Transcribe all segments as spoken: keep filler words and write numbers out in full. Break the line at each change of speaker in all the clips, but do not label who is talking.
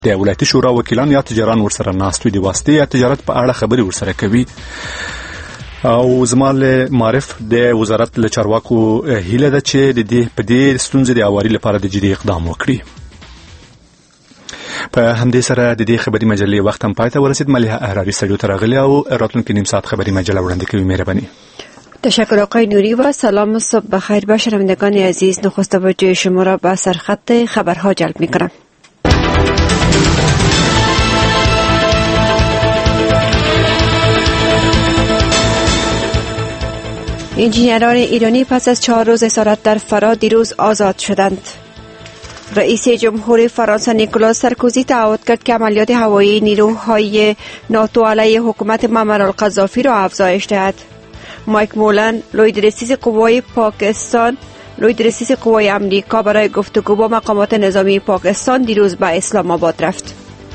د ولایتي شورا وکیلان یا تجاران ورسره ناست وي د واسطې یا تجارت په اړه خبرې ورسره کوي. او زمال معرف د وزارت له چارواکو هیله ده چې د دې په دې ستونزې د اواري لپاره د جدي اقدام وکړي. په همدې سره د دې خبري مجلې وخت هم پای ته ورسید. ملیحه احراري سټوډیو ته راغلې او راتلونکي نیم ساعت خبري مجله وړاندې کوي. مهرباني.
تشکر آقای نوری و سلام و صبح بخیر به شنوندگان عزیز. نخست توجه شما را به سرخط خبرها جلب می‌کنم. انجینران ایرانی پس از چهار روز اسارت در فرا دیروز آزاد شدند. رئیس جمهور فرانسه نیکولاس سارکوزی تعهد کرد که عملیات هوایی نیروهای ناتو علیه حکومت معمر القذافی را افزایش دهد. مایک مولن لوی رئیس قوای پاکستان لوی رئیس قوای امریکا برای گفتگو با مقامات نظامی پاکستان دیروز به اسلام آباد رفت.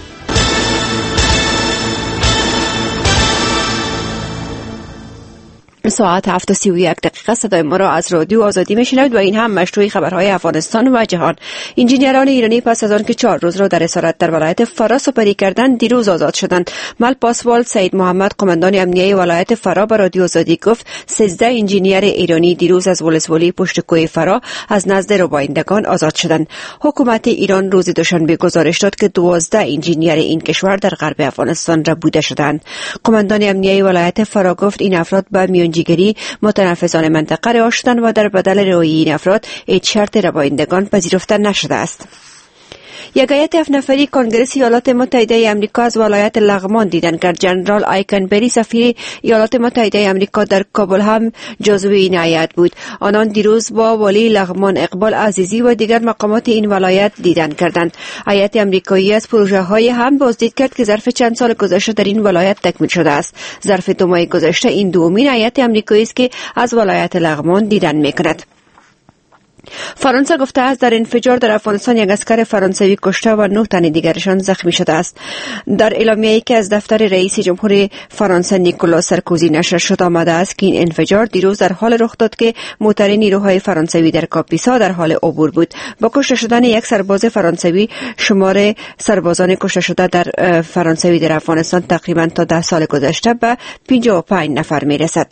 ساعت هفت و سی و یک دقیقه صدای ما را از رادیو آزادی میشنوید و این هم مشروع خبرهای افغانستان و جهان. انجینران ایرانی پس از آن که چهار روز را در اسارت در ولایت فرا سپری کردند دیروز آزاد شدند. مل پاسوال سید محمد قماندان امنیه ولایت فرا به رادیو آزادی گفت سیزده انجینیر ایرانی دیروز از ولسوالی پشت کوه فرا از نزد روبایندگان آزاد شدند. حکومت ایران روز دوشنبه گزارش داد که دوازده انجینیر این کشور در غرب افغانستان را بوده شدند. قماندان امنیه ولایت فرا گفت این افراد به میان جیگری متنفذان منطقه رها شدند و در بدل رهایی این افراد هیچ شرط روایندگان پذیرفته نشده است. یک هیئت هفت نفری کنگره ایالات متحده آمریکا از ولایت لغمان دیدن کرد. جنرال آیکنبری سفیر ایالات متحده آمریکا در کابل هم جزو این هیئت بود. آنان دیروز با والی لغمان اقبال عزیزی و دیگر مقامات این ولایت دیدن کردند. هیئت آمریکایی از پروژه های هم بازدید کرد که ظرف چند سال گذشته در این ولایت تکمیل شده است. ظرف دو ماه گذشته این دومین هیئت آمریکایی است که از ولایت لغمان دیدن میکند. فرانسه گفته است در انفجار در افغانستان یک اسکر فرانسوی کشته و نه تن دیگرشان زخمی شده است. در اعلامیه‌ای که از دفتر رئیس جمهور فرانسه نیکولاس سارکوزی نشر شد آمده است که این انفجار دیروز در حال رخ داد که موتر نیروهای فرانسوی در کاپیسا در حال عبور بود. با کشته شدن یک سرباز فرانسوی شمار سربازان کشته شده در فرانسوی در افغانستان تقریبا تا ده سال گذشته به پنجاه و پنج نفر میرسد.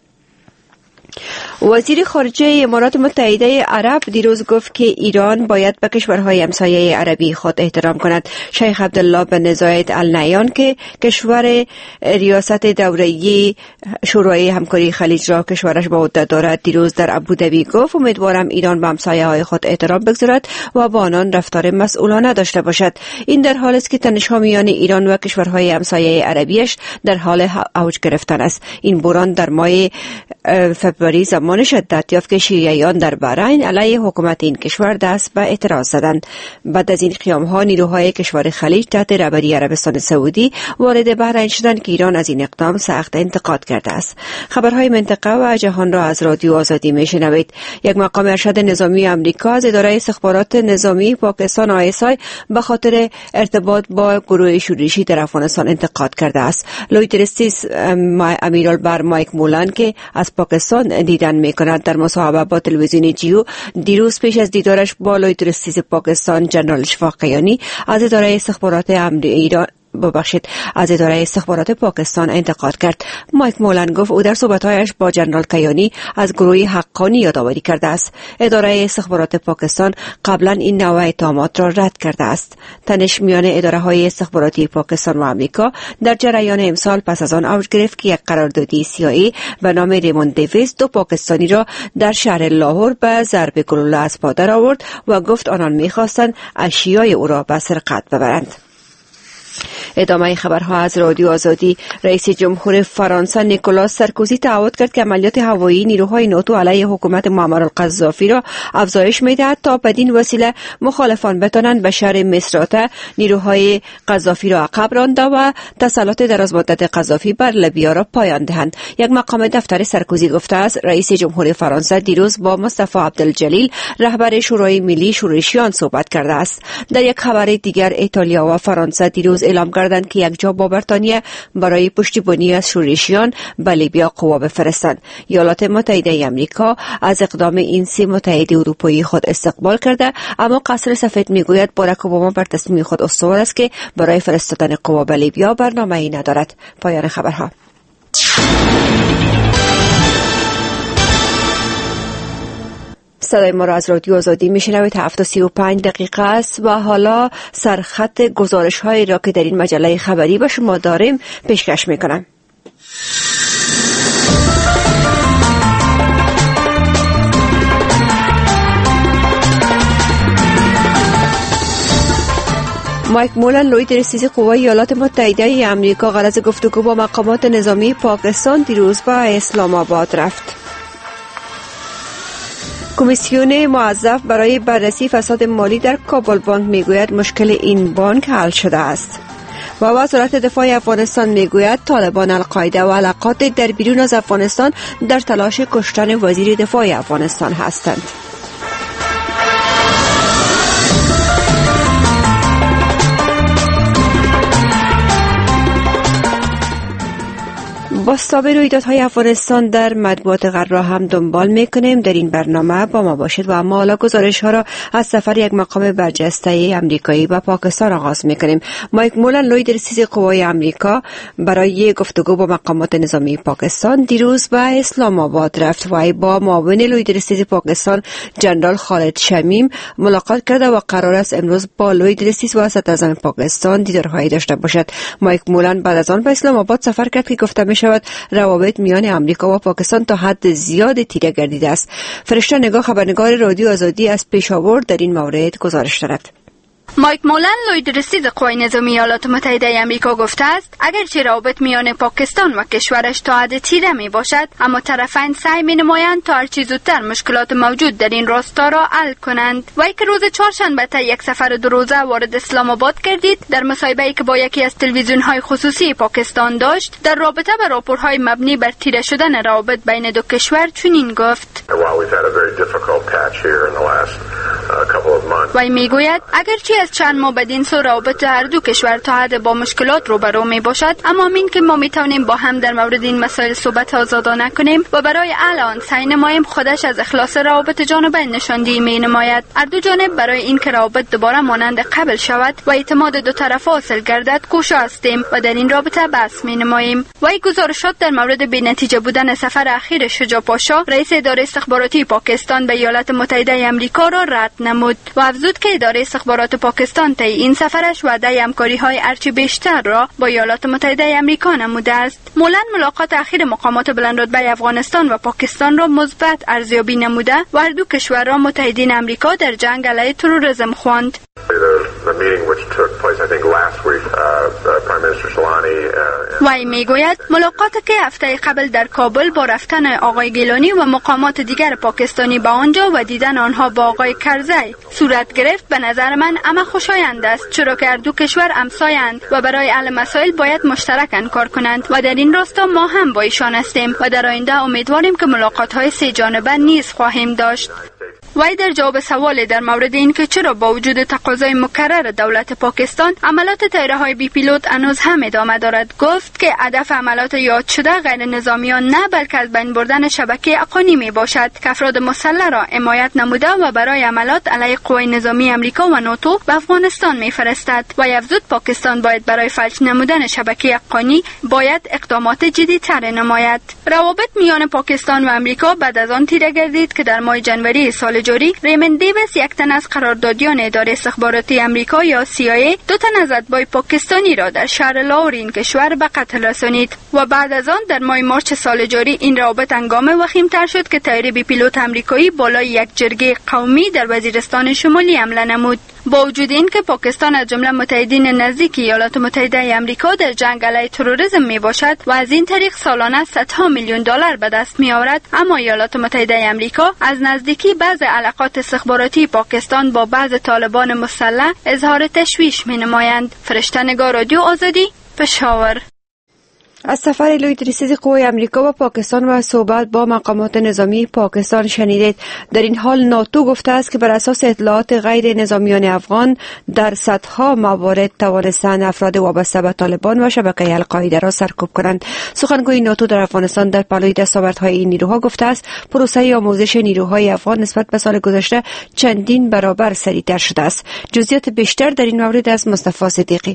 وزیر خارجه امارات متحده عرب دیروز گفت که ایران باید به کشورهای همسایه عربی خود احترام کند. شیخ عبدالله بن زاید ال نهیان که کشور ریاست دوره‌ای شورای همکاری خلیج را کشورش به عهده دارد دیروز در ابوظبی گفت امیدوارم ایران به همسایه‌های خود احترام بگذارد و با آنان رفتار مسئولانه داشته باشد. این در حالی است که تنش‌ها میان ایران و کشورهای همسایه عربیش در حال اوج گرفتن است. این بحران در ماه فوریه زمان شدت یافت که شیعیان در بحرین علیه حکومت این کشور دست به اعتراض زدند. بعد از این قیام‌ها نیروهای کشور خلیج تحت رهبری عربستان سعودی وارد بحرین شدند که ایران از این اقدام سخت انتقاد کرده است. خبرهای منطقه و جهان را از رادیو آزادی میشنوید. یک مقام ارشد نظامی آمریکا از اداره استخبارات نظامی پاکستان آی اس آی به خاطر ارتباط با گروه شورشی در افغانستان انتقاد کرده است. لوی رئیس امیرالبر مایک مولن که از پاکستان دیدن میکند در مصاحبه با تلویزیون جیو دیروز پیش از دیدارش با لوی رئیس پاکستان جنرال اشفاق قیانی از اداره استخبارات ایران ببخشید از اداره استخبارات پاکستان انتقاد کرد. مایک مولن گفت او در صحبت‌هایش با جنرال کیانی از گروه حقانی یادآوری کرده است. اداره استخبارات پاکستان قبلا این نوع اتهامات را رد کرده است. تنش میان اداره‌های استخباراتی پاکستان و آمریکا در جریان امسال پس از آن اوج گرفت که یک قراردادی سی آی ای به نام ریموند دیویس دو پاکستانی را در شهر لاهور به ضرب گلوله از پا درآورد و گفت آنان می‌خواستند اشیای او را به سرقت ببرند. ادامه خبرها از رادیو آزادی. رئیس جمهور فرانسه نیکولاس سارکوزی تعهد کرد که عملیات هوایی نیروهای ناتو علیه حکومت معمر القذافی را افزایش می‌دهد تا بدین وسیله مخالفان بتوانند به شهر مصرات نیروهای قذافی را عقب رانده و تسلط درازمدت قذافی بر لیبیا را پایان دهند. یک مقام دفتر سارکوزی گفته است رئیس جمهور فرانسه دیروز با مصطفی عبدالجلیل رهبر شورای ملی شورشیان صحبت کرده است. در یک خبر دیگر ایتالیا و فرانسه دیروز اعلام کردند که یک جا با بریتانیا برای پشتیبانی از شورشیان به لیبیا قوا بفرستند. ایالات متحده آمریکا از اقدام این سه متحد اروپایی خود استقبال کرده، اما قصر سفید میگوید باراک اوباما بر تصمیم خود استوار است که برای فرستادن قوا به لیبیا برنامه‌ای ندارد. پایان خبرها. صدای ما را از رادیو آزادی میشنوید. هفت و سی و پنج دقیقه است و حالا سرخط گزارش هایی را که در این مجله خبری به شما داریم پیشکش میکنم. مایک مولن، لوی رئیس قوای ایالات متحده ای آمریکا، غرض گفتگو با مقامات نظامی پاکستان دیروز به اسلام آباد رفت. کمیسیون موظف برای بررسی فساد مالی در کابل بانک میگوید مشکل این بانک حل شده است. و وزارت دفاع افغانستان میگوید طالبان، القاعده و علاقات در بیرون از افغانستان در تلاش کشتن وزیر دفاع افغانستان هستند. بازتاب رویدادهای افغانستان در مطبوعات غرب را هم دنبال میکنیم. در این برنامه با ما باشید و اما حالا گزارش ها را از سفر یک مقام برجسته امریکایی به پاکستان آغاز میکنیم. مایک مولن، لوی رئیس قوای امریکا، برای گفتگو با مقامات نظامی پاکستان دیروز به اسلام آباد رفت و با معاون لوی رئیس پاکستان جنرال خالد شمیم ملاقات کرده و قرار است امروز با لوی رئیس و صدر اعظم پاکستان دیدارهایی داشته باشد. مایک مولن بعد از آن به اسلام آباد سفر کرد که گفته میشود روابط میان امریکا و پاکستان تا حد زیاد تیره گردیده است. فرشته نگاه، خبرنگار رادیو آزادی از پیشاور، در این مورد گزارش دارد.
مایک مولن، لوی رئیس قوای نظامی ایالات متحده آمریکا گفته است اگرچه روابط میان پاکستان و کشورش تا حد تیره می باشد، اما طرفین سعی می نمایند تا هرچه زودتر مشکلات موجود در این راستا را حل کنند. وی که روز چهارشنبه طی یک سفر دو روزه وارد اسلام آباد گردید، در مصاحبه‌ای که با یکی از تلویزیون‌های خصوصی پاکستان داشت در رابطه با راپورهای مبنی بر تیره شدن روابط بین دو کشور چنین گفت. وی میگوید اگرچه از چند ماه بدین سو روابط هر دو کشور تا حد با مشکلات روبرو می باشد، اما این که ما می توانیم با هم در مورد این مسائل صحبت آزادانه کنیم و برای حل آن سعی نماییم، خودش از اخلاص روابط جانبین نشاندهی می نماید. هر دو جانب برای این که روابط دوباره مانند قبل شود و اعتماد دو طرف حاصل گردد کوشا هستیم و در این رابطه بحث می نماییم. وی گزارشات در مورد بی‌نتیجه بودن سفر اخیر شجاع پاشا، رئیس اداره استخباراتی پاکستان به ایالات متحده آمریکا را رد نمود و افزود که اداره استخبارات پاکستان طی این سفرش وعده همکاری‌های هرچه بیشتر را با ایالات متحده آمریکا نموده است. مولن ملاقات اخیر مقامات بلندرتبه افغانستان و پاکستان را مثبت ارزیابی نموده و هر دو کشور را متحدین آمریکا در جنگ علیه تروریسم خواند. وی میگوید ملاقاتی که هفته قبل در کابل با رفتن آقای گیلانی و مقامات دیگر پاکستانی به آنجا و دیدن آنها با آقای کرزی صورت گرفت به نظر من اما خوشایند است، چرا که هر دو کشور همسایه‌اند و برای حل مسائل باید مشترکاً کار کنند و در این راستا ما هم با ایشان هستیم و در آینده امیدواریم که ملاقات‌های سه جانبه نیز خواهیم داشت. وی در جواب سوال در مورد اینکه چرا با وجود تقاضای مکرر دولت پاکستان عملات طیاره‌های بی پیلوت هنوز هم ادامه دارد، گفت که هدف عملات یاد شده غیر نظامیان نه بلکه از بین بردن شبکه حقانی می باشد که افراد مسلح را حمایت نموده و برای عملات علیه قوای نظامی آمریکا و ناتو به افغانستان می‌فرستد. و افزود پاکستان باید برای فلج نمودن شبکه حقانی باید اقدامات جدی‌تر نماید. روابط میان پاکستان و آمریکا بعد از آن تیره گردید که در ماه جنوری سال جاری ریمن دیویس، یک تن از قراردادیان اداره استخباراتی آمریکا یا سی آی ای، دو تن از اتباع پاکستانی را در شهر لاهور این کشور به قتل رسانید و بعد از آن در ماه مارچ سال جاری این روابط هنگام وخیم‌تر شد که طیاره بی پیلوت آمریکایی بالای یک جرگه قومی در وزیرستان شمالی حمله نمود. با وجود این که پاکستان از جمله متحدین نزدیک ایالات متحده آمریکا در جنگ علیه تروریسم می باشد و از این طریق سالانه صدها میلیون دلار به دست می آورد، اما ایالات متحده آمریکا از نزدیکی بعض علاقات استخباراتی پاکستان با بعض طالبان مسلح اظهار تشویش می نمایند. فرشته نگار، رادیو آزادی، پشاور.
از سفر لوید ریسیز قوای امریکا و پاکستان و صحبت با مقامات نظامی پاکستان شنیدید. در این حال ناتو گفته است که بر اساس اطلاعات غیر نظامیان افغان در صدها موارد توانستند افراد وابسته به طالبان و شبکه القاعده را سرکوب کنند. سخنگوی ناتو در افغانستان در پلوی دستاوردهای این نیروها گفته است پروسه آموزش نیروهای افغان نسبت به سال گذشته چندین برابر سریعتر شده است. جزئیات بیشتر در این مورد از مصطفی صدیقی.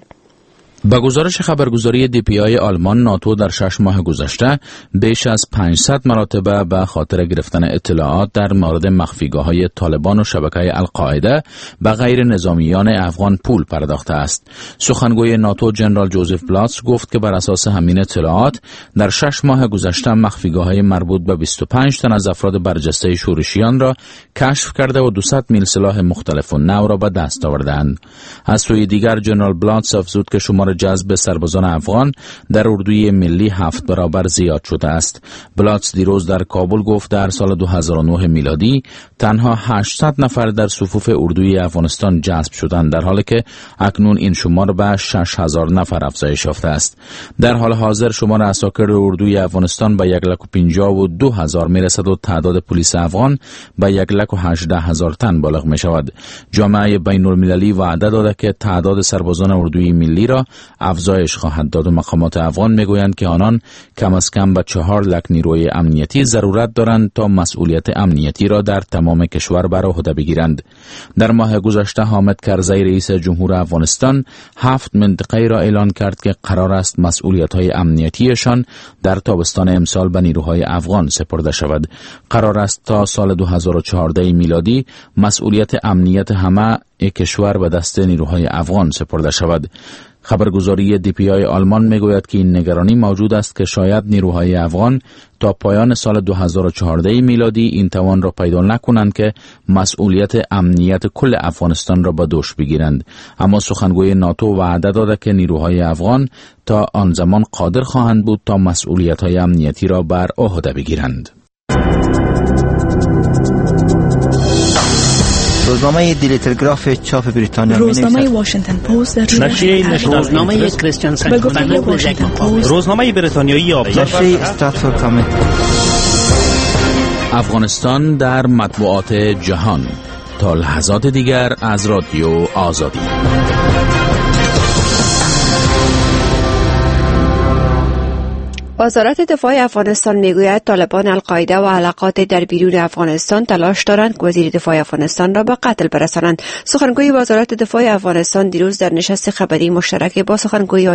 با گزارش خبرگزاری دی پی آی آلمان، ناتو در شش ماه گذشته بیش از پانصد مرتبه به خاطر گرفتن اطلاعات در مورد مخفیگاه‌های طالبان و شبکه القاعده به غیر نظامیان افغان پول پرداخته است. سخنگوی ناتو جنرال جوزف بلاتس گفت که بر اساس همین اطلاعات در شش ماه گذشته مخفیگاه‌های مربوط به بیست و پنج تن از افراد برجسته شورشیان را کشف کرده و دویست میل سلاح مختلف و نو را به دست آوردند. از سوی دیگر جنرال بلاتس افزود که شمار جذب سربازان افغان در اردوی ملی هفت برابر زیاد شده است. بلاتس دیروز در کابل گفت در سال دو هزار و نه میلادی تنها هشتصد نفر در صفوف اردوی افغانستان جذب شدند، در حالی که اکنون این شمار به شش هزار نفر افزایش یافته است. در حال حاضر شمار عساکر اردوی افغانستان به یک لک و پنجاه و دو هزار میرسد و تعداد پلیس افغان به یک لک و هجده هزار تن بالغ می شود. جامعه بین المللی وعده داده که تعداد سربازان اردوی ملی را افزایش خواهد داد و مقامات افغان میگویند که آنان کم از کم به چهار لک نیروی امنیتی ضرورت دارند تا مسئولیت امنیتی را در تمام کشور بر عهده بگیرند. در ماه گذشته حامد کرزی رئیس جمهور افغانستان هفت منطقه را اعلان کرد که قرار است مسئولیت‌های امنیتیشان در تابستان امسال به نیروهای افغان سپرده شود. قرار است تا سال دو هزار و چهارده میلادی مسئولیت امنیت همه کشور به دست نیروهای افغان سپرده شود. خبرگزاری دی پی آی آلمان میگوید که این نگرانی موجود است که شاید نیروهای افغان تا پایان سال دو هزار و چهارده میلادی این توان را پیدا نکنند که مسئولیت امنیت کل افغانستان را به دوش بگیرند. اما سخنگوی ناتو وعده داده که نیروهای افغان تا آن زمان قادر خواهند بود تا مسئولیت‌های امنیتی را بر عهده بگیرند.
روزنامه دیلی تلگراف چاپ بریتانیا،
روزنامه واشنگتن پست،
روزنامه کریستیان سنت،
واشنگتن پست،
روزنامه بریتانیایی آبزار،
نشریه استراتفورد کامیت.
افغانستان در مطبوعات جهان تا لحظات دیگر از رادیو آزادی.
وزارت دفاع افغانستان میگوید طالبان القاعده و علاقات در بیرون افغانستان تلاش دارند که وزیر دفاع افغانستان را به قتل برسانند. سخنگوی وزارت دفاع افغانستان دیروز در نشست خبری مشترک با سخنگوی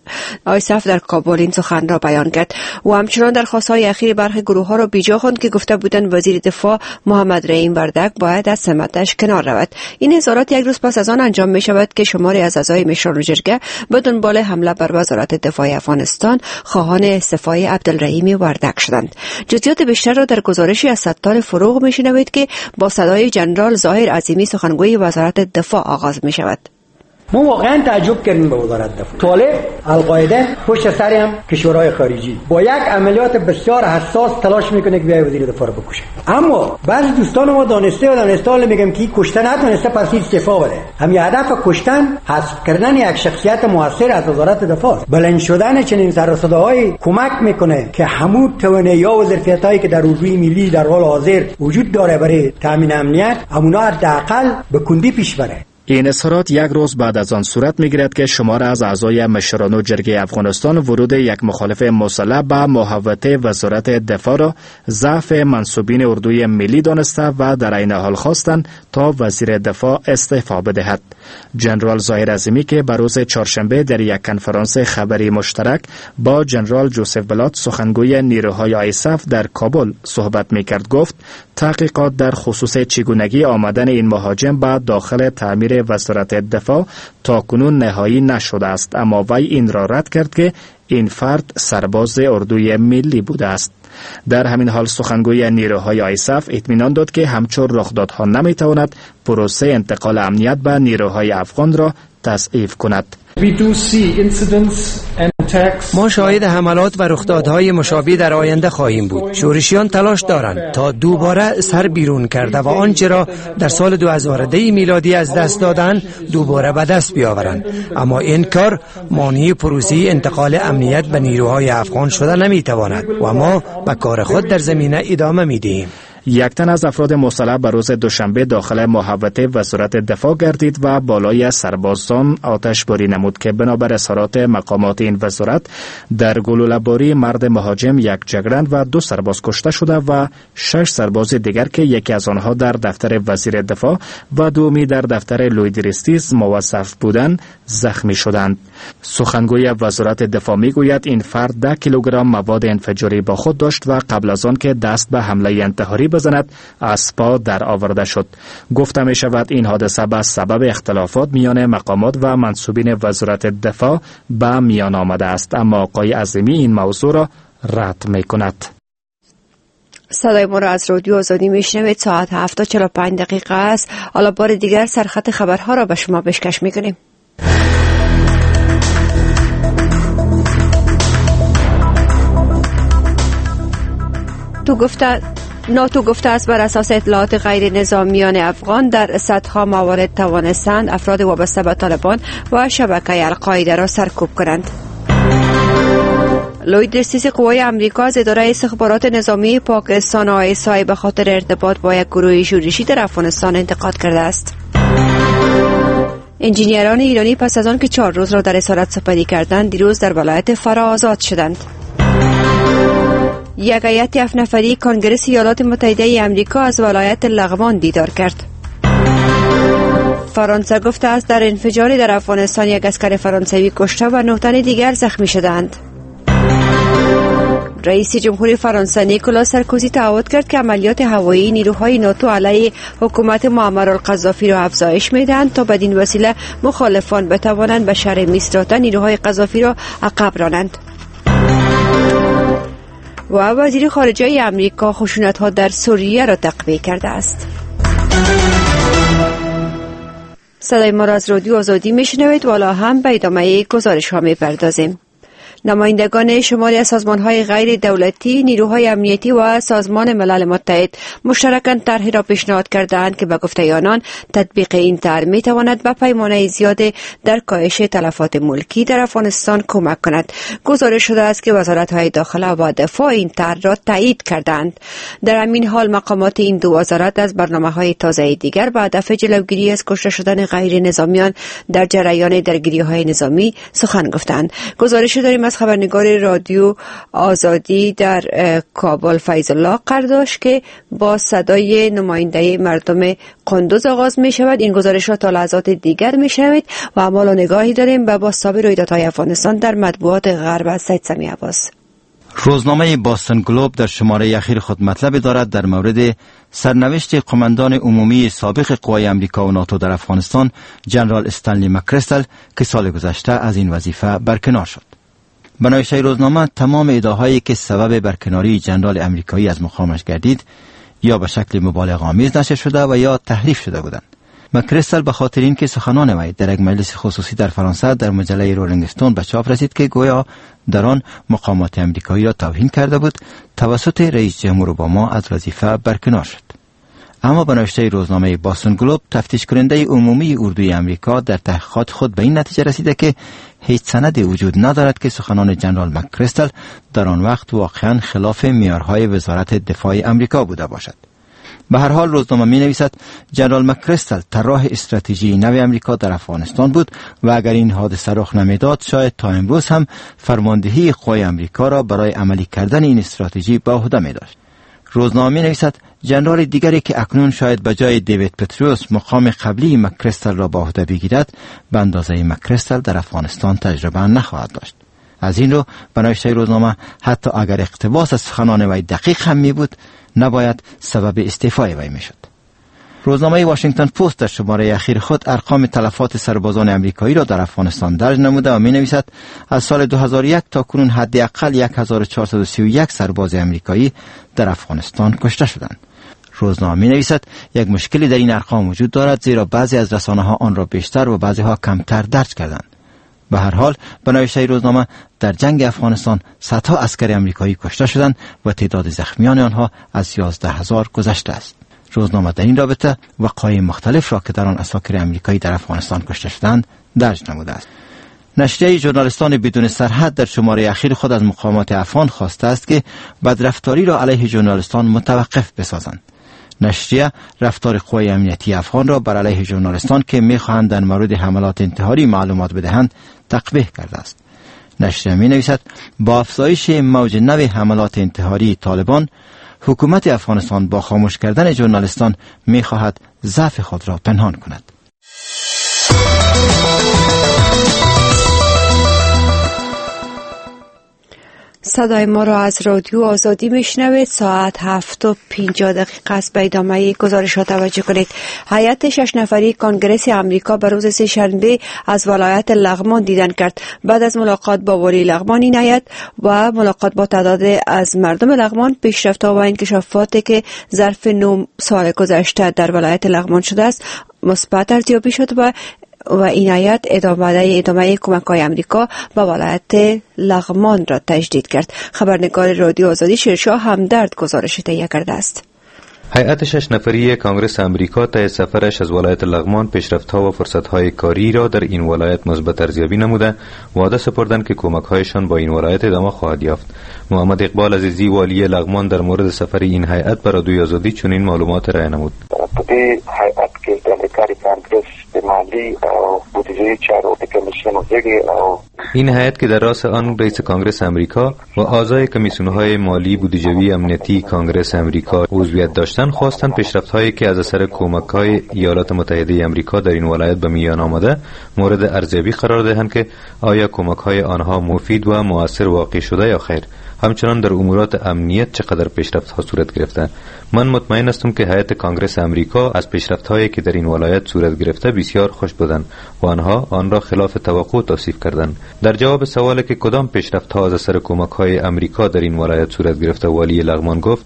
آیساف در کابل این سخن را بیان کرد و همچنان درخواست‌های اخیر برخی گروه‌ها را بیجا خواند که گفته بودند وزیر دفاع محمد رحیم وردک باید از سمتش کنار رود. این اظهارات یک روز پس از آن انجام می شود که شماری از اعضای مشران جرگه به دنبال حمله بر وزارت دفاع افغانستان خواهان استعفای عبدالرحیم وردک شدند. جزئیات بیشتر را در گزارشی از ستار فروغ میشنوید که با صدای جنرال ظاهر عظیمی سخنگوی وزارت دفاع آغاز می شود.
ما واقعا تعجب کردیم به وزارت دفاع. طالب القاعده پشت سر هم کشورهای خارجی با یک عملیات بسیار حساس تلاش میکنه که بیای وزیر دفاع رو بکشه. اما بعضی دوستان ما دانسته و دانسته حالا میگم که کشته نتونسته پس استعفا بده. همین هدف کشتن حذف کردن یک شخصیت موثر از وزارت دفاع. بلند شدن چنین سر و صداهای کمک میکنه که همون توانایی‌ها و ظرفیتایی که در اردوی ملی در حال حاضر وجود داره برای تامین امنیت همونا حداقل به کندی پیش بره.
این اظهارات یک روز بعد از آن صورت میگیرد که شمار از اعضای مشران جرگه افغانستان ورود یک مخالف مسلح به محوطه وزارت دفاع را ضعف منصوبین اردوی ملی دانسته و در عین حال خواستند تا وزیر دفاع استعفا بدهد. جنرال ظاهر عظیمی که بر روز چهارشنبه در یک کنفرانس خبری مشترک با جنرال جوزف بلات سخنگوی نیروهای آیساف در کابل صحبت میکرد گفت تحقیقات در خصوص چگونگی آمدن این مهاجم به داخل تعمیر وزارت دفاع تاکنون نهایی نشده است، اما وی این را رد کرد که این فرد سرباز اردوی ملی بوده است. در همین حال سخنگوی نیروهای آیساف اطمینان داد که همچون رخدادها نمیتواند پروسه انتقال امنیت به نیروهای افغان را تضعیف کند.
We do see incidents and ما شاهد حملات و رخدادهای مشابه در آینده خواهیم بود. شورشیان تلاش دارند تا دوباره سر بیرون کرده و آنچه را در سال دو هزار و ده میلادی از دست دادن دوباره به دست بیاورند، اما این کار مانع پروسه انتقال امنیت به نیروهای افغان شده نمیتواند و ما به کار خود در زمینه ادامه میدهیم.
یک تن از افراد مسلح به روز دوشنبه داخل محوطه وزارت دفاع گردید و بالای سربازان آتش باری نمود که بنابر اظهارات مقامات این وزارت در گلوله‌باری مرد مهاجم یک جگرند و دو سرباز کشته شده و شش سرباز دیگر که یکی از آنها در دفتر وزیر دفاع و دومی در دفتر لویدریستیز موظف بودند زخمی شدند. سخنگوی وزارت دفاع میگوید این فرد ده کیلوگرم مواد انفجاری با خود داشت و قبل از آن که دست به حمله انتحاری بزند از پا در آورده شد. گفته می شود این حادثه به سبب اختلافات میان مقامات و منصوبین وزارت دفاع به میان آمده است، اما آقای عظیمی این موضوع را رد می کند.
صدای ما را از رادیو آزادی میشنوید. ساعت هفت و چهل و پنج دقیقه است. حالا بار دیگر سرخط خبرها را به شما پیشکش میکنیم. تو گفته ناتو گفته است بر اساس اطلاعات غیر نظامیان افغان در صدها موارد توانستند افراد وابسته به طالبان و شبکه القاعده را سرکوب کنند. لوید رئیس قوای امریکا از اداره استخبارات نظامی پاکستان آی اس آی به خاطر ارتباط با یک گروه شورشی در افغانستان انتقاد کرده است. انجینیران ایرانی پس از آن که چهار روز را در اسارت سپری کردند دیروز در ولایت فرا آزاد شدند. یک هیئت هفت نفری کنگره ایالات متحده آمریکا از ولایت لغمان دیدار کرد. فرانسه گفته است در انفجاری در افغانستان یک عسکر فرانسوی کشته و نه تن دیگر زخمی شدند. رئیس جمهور فرانسه نیکولا سارکوزی تعهد کرد که عملیات هوایی نیروهای ناتو علیه حکومت معمر القذافی را افزایش میدهند تا بدین وسیله مخالفان بتوانند به شهر میسراتا نیروهای قذافی را عقب رانند. و وزیر خارجه امریکا خشونت‌ها در سوریه را تقویه کرده است. صدای ما را از رادیو آزادی میشنوید و حالا هم به ادامه گزارش ها میپردازیم. نمایندگان شماری از سازمان‌های غیر دولتی، نیروهای امنیتی و سازمان ملل متحد مشترکاً طرحی را پیشنهاد کردند که به گفته آنان تطبیق این طرح می‌تواند به پیمانه زیاد در کاهش تلفات ملکی در افغانستان کمک کند. گزارش شده است که وزارت‌های داخله و دفاع این طرح را تایید کردند. در همین حال مقامات این دو وزارت از برنامه‌های تازه دیگر به هدف جلوگیری از کشته شدن غیر نظامیان در جریان درگیری‌های نظامی سخن گفتند. گزارش داریم از خبرنگار رادیو آزادی در کابل فیض الله قرداش که با صدای نماینده مردم قندوز آغاز می شود. این گزارش را تا لحظات دیگر می شنوید و اما نگاهی داریم به بازتاب رویدادهای افغانستان در مطبوعات غرب. از سید سمی عباس.
روزنامه باستون گلوب در شماره اخیر خود مطلب دارد در مورد سرنوشت قماندان عمومی سابق قوای امریکا و ناتو در افغانستان جنرال استنلی مکریستل که سال گذشته از این وظیفه برکنار شد. به نوشته روزنامه تمام ادعاهایی که سبب برکناری جنرال امریکایی از مقامش گردید یا به شکل مبالغه آمیز نشر شده و یا تحریف شده بودند. مکریستل به خاطر اینکه سخنان وی در یک مجلس خصوصی در فرانسه در مجله رولینگ استون به چاپ رسید که گویا در آن مقامات امریکایی را توهین کرده بود، توسط رئیس جمهور اوباما از وظیفه برکنار شد. اما به نوشته روزنامه باستون گلوب تفتیش کننده عمومی اردوی امریکا در تحقیقات خود به این نتیجه رسیده که هیچ سندی وجود ندارد که سخنان جنرال مکریستل در آن وقت واقعا خلاف معیارهای وزارت دفاع امریکا بوده باشد. به هر حال روزنامه می نویسد جنرال مکریستل طراح استراتژی نو امریکا در افغانستان بود و اگر این حادثه رخ نمیداد شاید تا امروز هم فرماندهی قوای امریکا را برای عملی کردن این استراتژی به عهده می داشت. روزنامه می نویسد جنرال دیگری که اکنون شاید به جای دیوید پتروس مقام قبلی مکریستل را به عهده بگیرد به اندازه مکریستل در افغانستان تجربه نخواهد داشت. از این رو به نوشته روزنامه حتی اگر اقتباس از سخنان وی دقیق هم می بود نباید سبب استعفای وی می شد. روزنامه واشنگتن پست در شماره اخیر خود ارقام تلفات سربازان امریکایی را در افغانستان درج نموده و می نویسد از سال دو هزار و یک تا کنون حداقل یک هزار و چهارصد و سی و یک سرباز امریکایی در افغانستان کشته شدند. روزنامه می نویسد یک مشکلی در این ارقام وجود دارد زیرا بعضی از رسانه ها آن را بیشتر و بعضی ها کمتر درج کردند. به هر حال به نوشته روزنامه در جنگ افغانستان صدها عسکر امریکایی کشته شدند و تعداد زخمیان آنها از یازده هزار گذشته است. روزنامه در این رابطه وقایع مختلف را که در آن عساکر امریکایی در افغانستان کشته شدند درج نموده است. نشریه ژورنالیستان بدون سرحد در شماره اخیر خود از مقامات افغان خواسته است که بدرفتاری را علیه ژورنالیستان متوقف بسازند. نشریه رفتار قوای امنیتی افغان را بر علیه ژورنالیستان که می‌خواهند در مورد حملات انتحاری معلومات بدهند تقبیح کرده است. نشریه می‌نویسد با افزایش موج نو حملات انتحاری طالبان، حکومت افغانستان با خاموش کردن ژورنالیستان می‌خواهد ضعف خود را پنهان کند.
صدای ما را از رادیو آزادی میشنوید. ساعت هفت و پنجاه دقیقه است. به ادامه گزارش ها توجه کنید. هیئت شش نفری کنگره آمریکا به روز سه شنبه از ولایت لغمان دیدن کرد. بعد از ملاقات با والی لغمان این هیئت و ملاقات با تعداد از مردم لغمان، پیشرفت‌ها و انکشافاتی که ظرف نه سال گذشته در ولایت لغمان شده است مثبت ارزیابی شد و و این هیئت ادامه ادامه کمک‌های آمریکا به ولایت لغمان را تجدید کرد. خبرنگار رادیو آزادی شیرشاه همدرد گزارش تهیه کرده است.
هیئت شش نفری کانگرس امریکا طی سفرش از ولایت لغمان پیشرفت‌ها و فرصت‌های کاری را در این ولایت مثبت ارزیابی نموده وعده سپردند که کمک‌هایشان با این ولایت ادامه خواهد یافت. محمد اقبال عزیزی والی لغمان در مورد سفر این هیئت بر رادیوی آزادی چنین معلومات را نمود.
په هیئت کې د امریکایي کانګرس د مالی او بودجه چارو د کمیسیون غړي او
این هیئت که در راس آن رئیس کانگرس امریکا و اعضای کمیسیون‌های مالی بودجوی امنیتی کانگرس امریکا عضویت داشتند خواستند پیشرفت‌هایی که از اثر کمک‌های ایالات متحده امریکا در این ولایت به میان آمده مورد ارزیابی قرار دهند که آیا کمک‌های آنها مفید و مؤثر واقع شده یا خیر. همچنان در امورات امنیت چقدر پیشرفت‌ها صورت گرفته. من مطمئن هستم که هیئت کانگرس امریکا از پیشرفت‌هایی که در این ولایت صورت گرفته بسیار خوش بودند و آنها آن را خلاف توقع توصیف کردند. در جواب سوالی که کدام پیشرفت‌ها از اثر کمک‌های امریکا در این ولایت صورت گرفته، والی لغمان گفت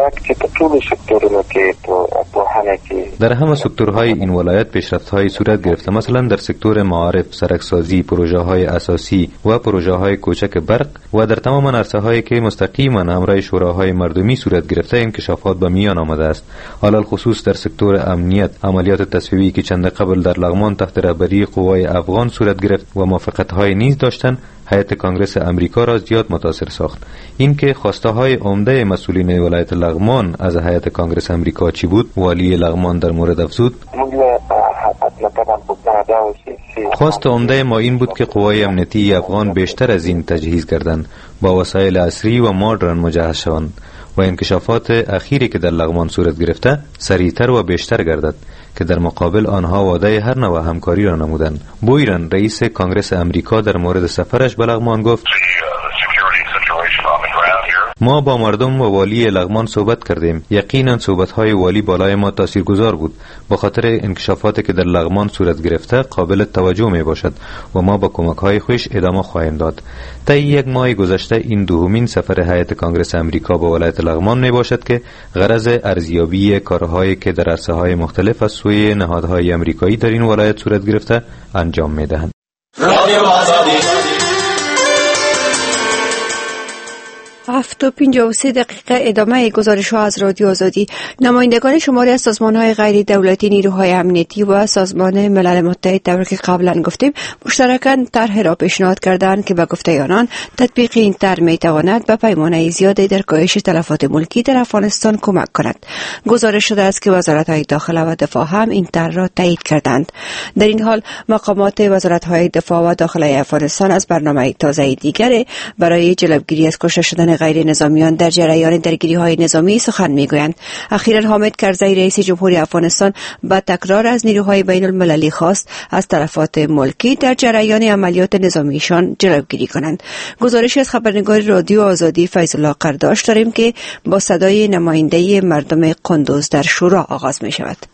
در همه سکتورهای این ولایت پیشرفت‌های صورت گرفته، مثلا در سکتور معارف، سرکسازی، پروژه‌های اساسی و پروژه‌های کوچک برق و در تمام عرصه‌هایی که مستقیما همراه شوراهای مردمی صورت گرفته انکشافات به میان آمده است. علل خصوص در سکتور امنیت، عملیات تصفیه‌ای که چند قبل در لغمان تحت رهبری قوای افغان صورت گرفت و موافقت‌های نیز داشتند، هیئت کانگرس امریکا را زیاد متاثر ساخت. این که خواسته‌های عمده مسئولین ولایت لغمان از هیئت کانگرس امریکا چی بود؟ والی لغمان در مورد افزود: خواست عمده ما این بود که قوای امنیتی افغان بیشتر از این تجهیز کردند، با وسایل عصری و مدرن مجهز شوند و انکشافات اخیری که در لغمان صورت گرفته سریعتر و بیشتر گردد، که در مقابل آنها وعده هر نوع همکاری را نمودند. بویرن رئیس کانگرس امریکا در مورد سفرش به لغمان گفت: ما با مردم و والی لغمان صحبت کردیم. یقینا صحبت‌های والی بالای ما تاثیرگذار بود، به خاطر انکشافاتی که در لغمان صورت گرفته قابل توجه می باشد و ما با کمک‌های خویش ادامه خواهیم داد. طی یک ماه گذشته این دومین سفر هیئت کانگرس امریکا به ولایت لغمان می باشد که غرض ارزیابی کارهایی که در عرصه‌های مختلف از سوی نهادهای امریکایی در این ولایت صورت گرفته انجام می دهند.
هفت و پنجاه و سه دقیقه ادامه گزارش ها از رادیو آزادی. نمایندگان شماری از سازمان های غیر دولتی، نیروهای امنیتی و سازمان ملل متحد طور که قبلا گفتیم مشترکاً طرح را پیشنهاد کردند که به گفته آنان تطبیق این طرح می تواند به پیمانه زیادی در کاهش تلفات ملکی در افغانستان کمک کند. گزارش شده است که وزارت های داخله و دفاع هم این طرح را تایید کردند. در این حال مقامات وزارت های دفاع و داخله افغانستان از برنامه تازه دیگر برای جلوگیری از کشته شدن غیر نظامیان در جریان درگیری‌های نظامی سخن می‌گویند. اخیراً حامد کرزی رئیس جمهوری افغانستان با تکرار از نیروهای بین المللی خواست از تلفات ملکی در جریان عملیات نظامیشان جلوگیری کنند. گزارشی از خبرنگار رادیو آزادی فیض الله قرداش داریم که با صدای نماینده مردم قندوز در شورا آغاز می‌شود.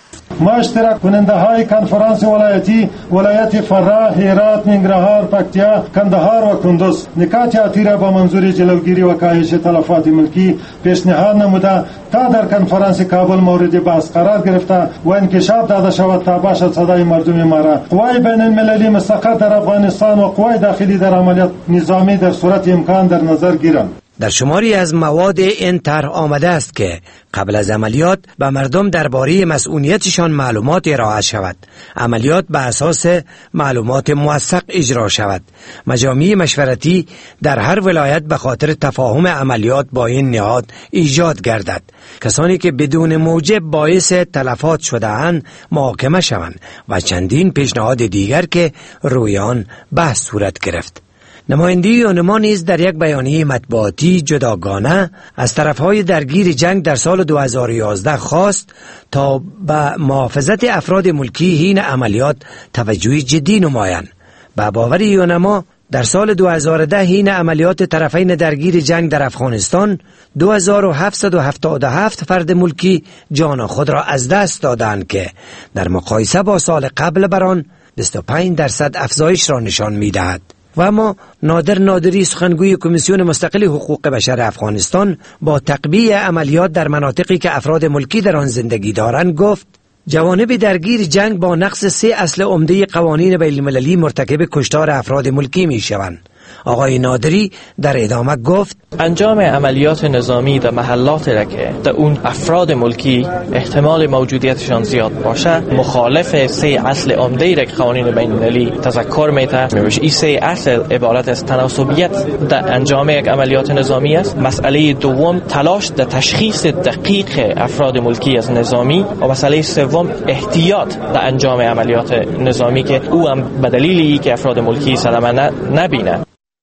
ما اشتراک کننده های کنفرانس ولایتی ولایت فراه، هرات، ننگرهار، پکتیا، کندهار و کندوز نکات عاطفی را با منظور جلوگیری و کاهش تلفات ملکی پیشنهاد نموده تا در کنفرانس کابل مورد بحث قرار گرفته و انکشاف داده شود تا باشد صدای مردم ما را قوای بین المللی مستقر در افغانستان و قوای داخلی در عملیات نظامی در صورت امکان در نظر گیرند.
در شماری از مواد این طرح آمده است که قبل از عملیات به مردم درباره مسئولیتشان معلومات ارائه شود، عملیات به اساس معلومات موثق اجرا شود، مجامع مشورتی در هر ولایت به خاطر تفاهم عملیات با این نهاد ایجاد گردد، کسانی که بدون موجب باعث تلفات شده اند محاکمه شوند و چندین پیشنهاد دیگر که روی آن بحث صورت گرفت. نماینده یونما نیز در یک بیانیه مطبوعاتی جداگانه از طرفهای درگیر جنگ در سال دو هزار و یازده خواست تا به محافظت افراد ملکی حین عملیات توجه جدی نمایند. به باور یونما در سال دو هزار و ده حین عملیات طرفین درگیر جنگ در افغانستان دو هزار و هفتصد و هفتاد و هفت فرد ملکی جان خود را از دست دادند که در مقایسه با سال قبل بر آن بیست و پنج درصد افزایش را نشان می‌دهد. و اما نادر نادری سخنگوی کمیسیون مستقل حقوق بشر افغانستان با تقویه عملیات در مناطقی که افراد ملکی در آن زندگی دارند گفت جوانب درگیر جنگ با نقض سه اصل عمده قوانین بین المللی مرتکب کشتار افراد ملکی می شوند. آقای نادری در ادامه گفت
انجام عملیات نظامی در محلات را که در اون افراد ملکی احتمال موجودیتشان زیاد باشه مخالف سه اصل عمده را که قوانین بین المللی تذکر میده. این سه اصل عبارت از تناسبیت در انجام یک عملیات نظامی است. مسئله دوم تلاش در تشخیص دقیق افراد ملکی از نظامی و مسئله سوم احتیاط در انجام عملیات نظامی که او هم به دلیلی که افراد ملکی صدمه نبینه.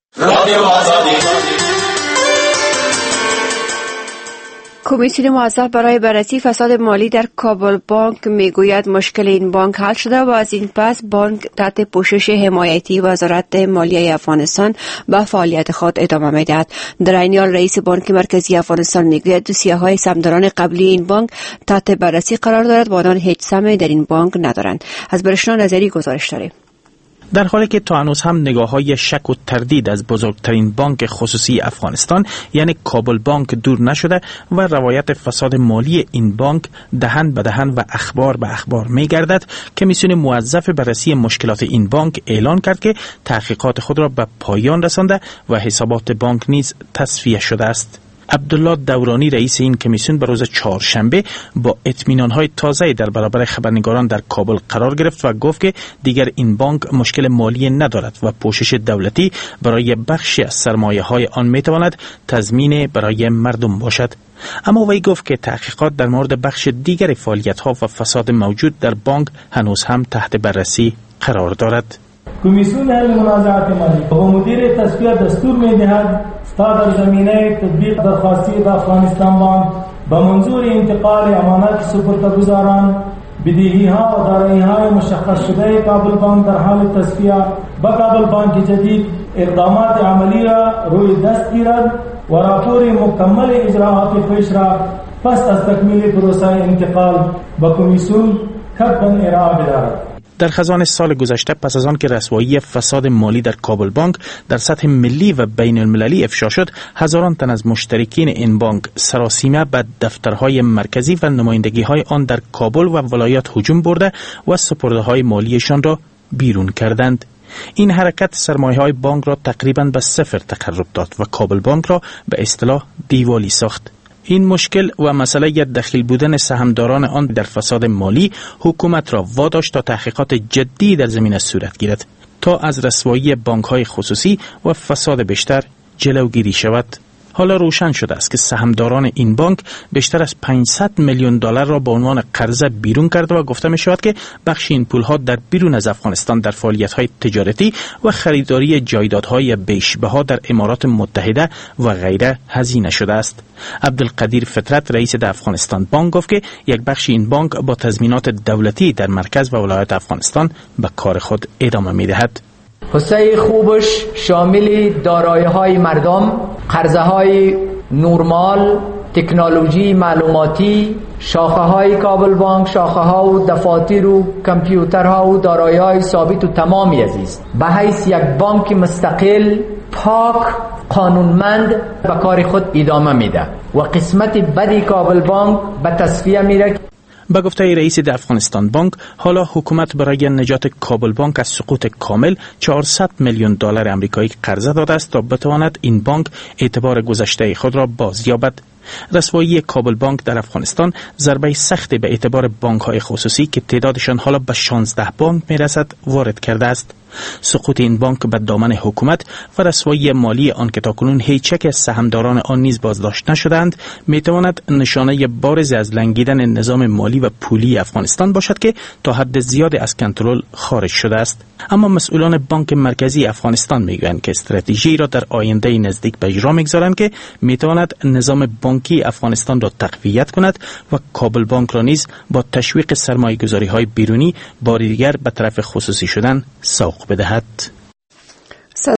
کمیسیون موظف برای بررسی فساد مالی در کابل بانک میگوید مشکل این بانک حل شده و از این پس بانک تحت پوشش حمایتی وزارت مالیه افغانستان به فعالیت خود ادامه میدهد. در این حال رئیس بانک مرکزی افغانستان میگوید دوسیه‌های سهامداران قبلی این بانک تحت بررسی قرار دارد و آنان هیچ سهمی در این بانک ندارند. از برشنا نظری گزارش داریم.
در حالی که تا هنوز هم نگاه‌های شک و تردید از بزرگترین بانک خصوصی افغانستان یعنی کابل بانک دور نشده و روایت فساد مالی این بانک دهن به دهن و اخبار به اخبار می‌گردد، کمیسیون موظف بررسی مشکلات این بانک اعلان کرد که تحقیقات خود را به پایان رسانده و حسابات بانک نیز تصفیه شده است. عبدالله دورانی رئیس این کمیسیون به روز چهارشنبه با اطمینان‌های تازه در برابر خبرنگاران در کابل قرار گرفت و گفت که دیگر این بانک مشکل مالی ندارد و پوشش دولتی برای بخشی از سرمایه‌های آن می‌تواند تضمین برای مردم باشد. اما وی گفت که تحقیقات در مورد بخش دیگر فعالیت‌ها و فساد موجود در بانک هنوز هم تحت بررسی قرار دارد.
کمیسیون حل منازعات مالی و مدیر تصفیه دستور می‌دهد تا در زمینه تطبیق درخواستی د افغانستان بانک به منظور انتقال امانات سپرده‌گزاران بدهی‌ها و دارایی‌های مشخص شده کابل بانک در حال تصفیه به کابل بانک جدید اقدامات عملی را روی دست گیرد و راپور مکمل اجراعات پیش را پس از تکمیل پروسه انتقال به کمیسیون کتباً ارائه بدهد.
در خزان سال گذشته پس از آن که رسوایی فساد مالی در کابل بانک در سطح ملی و بین المللی افشا شد، هزاران تن از مشترکین این بانک سراسیمه به دفترهای مرکزی و نمایندگی‌های آن در کابل و ولایات هجوم برده و سپرده‌های مالیشان را بیرون کردند. این حرکت سرمایه‌های بانک را تقریباً به صفر تقرب داد و کابل بانک را به اصطلاح دیوالی ساخت. این مشکل و مسئله دخیل بودن سهامداران آن در فساد مالی حکومت را واداشت تا تحقیقات جدی در زمینه صورت گیرد تا از رسوایی بانک‌های خصوصی و فساد بیشتر جلوگیری شود. حالا روشن شده است که سهامداران این بانک بیشتر از پانصد میلیون دلار را به عنوان قرضه بیرون کرده و گفته می شود که بخش این پولها در بیرون از افغانستان در فعالیت‌های تجارتی و خریداری جایدادهای بیش‌بها در امارات متحده و غیره هزینه شده است. عبدالقدیر فطرت رئیس د افغانستان بانک گفت که یک بخش این بانک با تضمینات دولتی در مرکز و ولایت افغانستان به کار خود ادامه می دهد.
حصه خوبش شامل دارایی‌های مردم، قرضه‌های نورمال تکنولوژی معلوماتی، شاخه های کابل بانک، شاخه ها و دفاتر و کامپیوترها و دارایی های ثابت و تمامی است. به حیث یک بانک مستقل، پاک، قانونمند به کار خود ادامه میده و قسمت بدی کابل بانک به تصفیه میره.
به گفته رئیس د افغانستان بانک، حالا حکومت برای نجات کابل بانک از سقوط کامل چهارصد میلیون دلار آمریکایی قرضه داده است تا بتواند این بانک اعتبار گذشته خود را بازیابد. رسوایی کابل بانک در افغانستان ضربه سختی به اعتبار بانک های خصوصی که تعدادشان حالا به شانزده بانک میرسد وارد کرده است. سقوط این بانک به دامن حکومت و رسوایی مالی آن که تاکنون هیچ یک از سهامداران آن نیز بازداشت نشدند میتواند نشانه بارزی از لنگیدن نظام مالی و پولی افغانستان باشد که تا حد زیادی از کنترل خارج شده است. اما مسئولان بانک مرکزی افغانستان میگویند که استراتژی را در آینده نزدیک به اجرا میگذارند که میتواند نظام بانکی افغانستان را تقویت کند و کابل بانک را نیز با تشویق سرمایه‌گذاری‌های بیرونی بار دیگر به طرف خصوصی شدن سوق بدهد.